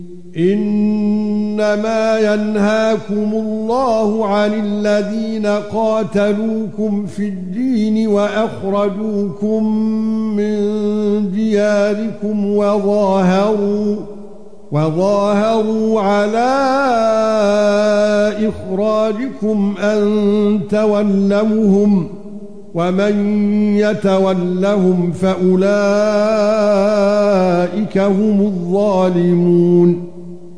انما ينهاكم الله عن الذين قاتلوكم في الدين واخرجوكم من دياركم وظاهروا على اخراجكم ان تولوهم ومن يتولهم فاولئك هم الظالمون